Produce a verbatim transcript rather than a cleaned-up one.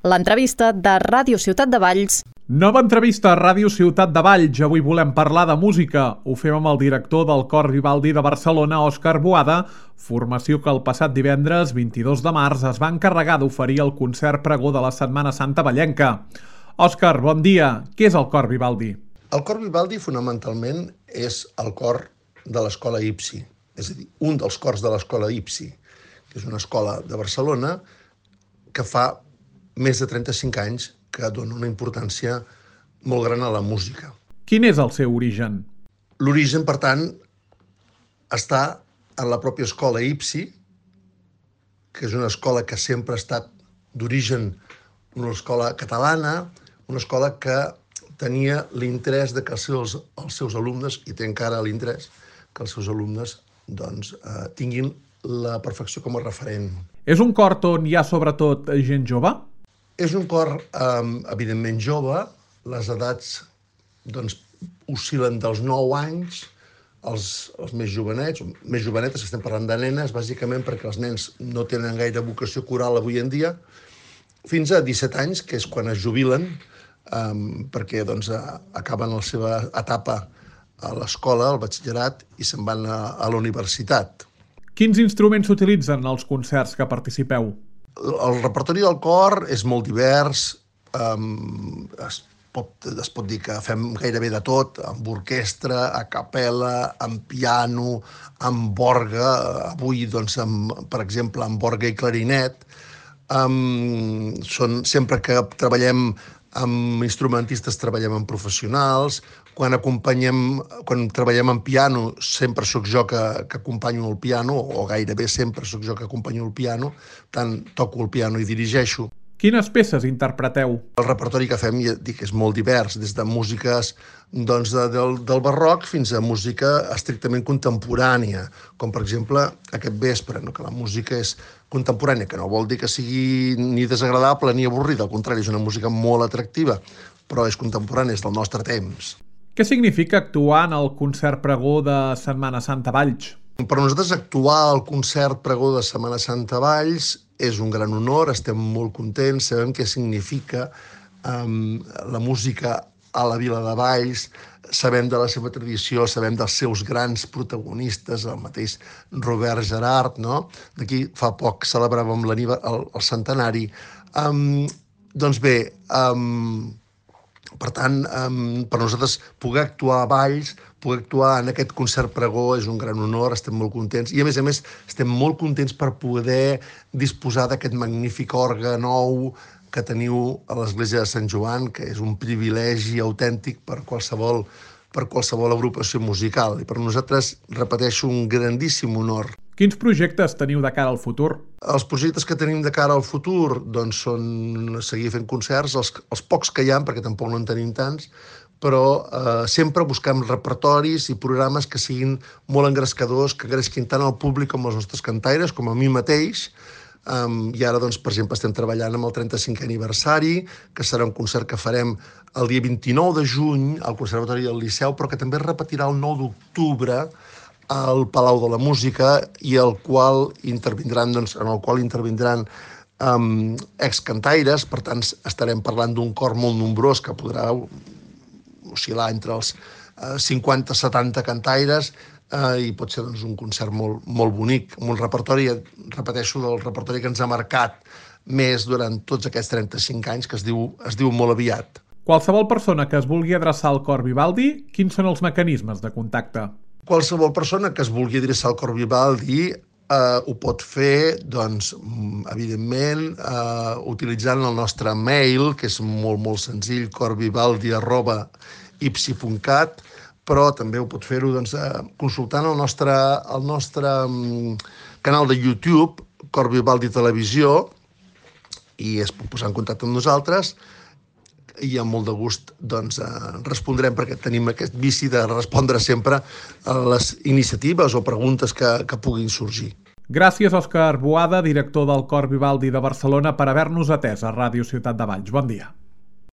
L'entrevista de Ràdio Ciutat de Valls. Nova entrevista a Ràdio Ciutat de Valls. Avui volem parlar de música. Ho fem amb el director del Cor Vivaldi de Barcelona, Òscar Boada, formació que el passat divendres vint-i-dos de març es va encarregar d'oferir el concert pregó de la Setmana Santa vallenca. Òscar, bon dia. Què és el Cor Vivaldi? El Cor Vivaldi, fonamentalment, és el cor de l'Escola IPSI, és a dir, un dels cors de l'Escola IPSI, que és una escola de Barcelona que fa més de trenta-cinc anys que dona una importància molt gran a la música. Quin és el seu origen? L'origen, per tant, està en la pròpia escola IPSI, que és una escola que sempre ha estat d'origen una escola catalana, una escola que tenia l'interès de que els seus, els seus alumnes, i té encara l'interès, que els seus alumnes doncs, eh, tinguin la perfecció com a referent. És un cor on hi ha sobretot gent jove? És un cor, eh, evidentment, jove. Les edats doncs, oscil·len dels nou anys, els, els més jovenets, més jovenetes, estem parlant de nenes, bàsicament perquè els nens no tenen gaire vocació coral avui en dia, fins a disset anys, que és quan es jubilen, eh, perquè doncs, acaben la seva etapa a l'escola, al batxillerat, i se'n van a, a la universitat. Quins instruments s'utilitzen als concerts que participeu? El repertori del cor és molt divers, um, es, pot, es pot dir que fem gairebé de tot, amb orquestra, a capella, amb piano, amb orgue, avui, doncs, amb, per exemple, amb orgue i clarinet. Um, són, sempre que treballem amb instrumentistes treballem amb professionals, quan acompanyem, quan treballem en piano sempre sóc jo que, que acompanyo el piano, o gairebé sempre sóc jo que acompanyo el piano, tant toco el piano i dirigeixo. Quines peces interpreteu? El repertori que fem, ja dic, és molt divers, des de músiques doncs, de, del, del barroc fins a música estrictament contemporània, com per exemple aquest vespre, no? Que la música és contemporània, que no vol dir que sigui ni desagradable ni avorrida, al contrari, és una música molt atractiva, però és contemporània, és del nostre temps. Què significa actuar en el concert pregó de Setmana Santa Valls? Per nosaltres actuar al concert pregó de Setmana Santa Valls és un gran honor, estem molt contents, sabem què significa um, la música a la vila de Valls, sabem de la seva tradició, sabem dels seus grans protagonistes, el mateix Robert Gerard, no? D'aquí fa poc celebràvem el, el centenari. Um, doncs bé, um, per tant, um, per nosaltres poder actuar a Valls, poder actuar en aquest concert pregó és un gran honor, estem molt contents i a més a més estem molt contents per poder disposar d'aquest magnífic orgue nou que teniu a l'església de Sant Joan, que és un privilegi autèntic per qualsevol, per qualsevol agrupació musical. I per nosaltres, repeteixo, un grandíssim honor. Quins projectes teniu de cara al futur? Els projectes que tenim de cara al futur doncs, són seguir fent concerts, els, els pocs que hi ha, perquè tampoc no en tenim tants, però eh, sempre buscam repertoris i programes que siguin molt engrescadors, que engresquin tant al públic com als nostres cantaires, com a mi mateix. Um, I ara, doncs, per exemple, estem treballant amb el trenta-cinquè aniversari, que serà un concert que farem el dia vint-i-nou de juny al Conservatori del Liceu, però que també es repetirà el nou d'octubre al Palau de la Música i el qual intervindran, doncs, en el qual intervindran um, excantaires. Per tant, estarem parlant d'un cor molt nombrós que podrà oscil·lar entre els uh, cinquanta a setanta cantaires, Uh, i pot ser doncs, un concert molt, molt bonic, amb un repertori, repeteixo, del repertori que ens ha marcat més durant tots aquests trenta-cinc anys, que es diu, es diu molt aviat. Qualsevol persona que es vulgui adreçar al Cor Vivaldi, quins són els mecanismes de contacte? Qualsevol persona que es vulgui adreçar al Cor Vivaldi uh, ho pot fer, doncs, evidentment, uh, utilitzant el nostre mail, que és molt, molt senzill, corvivaldi arroba ipsi punt cat, però també ho pot fer-ho doncs, consultant el nostre, el nostre um, canal de YouTube, Cor Vivaldi Televisió, i es pot posar en contacte amb nosaltres, i amb molt de gust doncs, eh, respondrem, perquè tenim aquest vici de respondre sempre a les iniciatives o preguntes que, que puguin sorgir. Gràcies, Òscar Boada, director del Cor Vivaldi de Barcelona, per haver-nos atès a Ràdio Ciutat de Valls. Bon dia.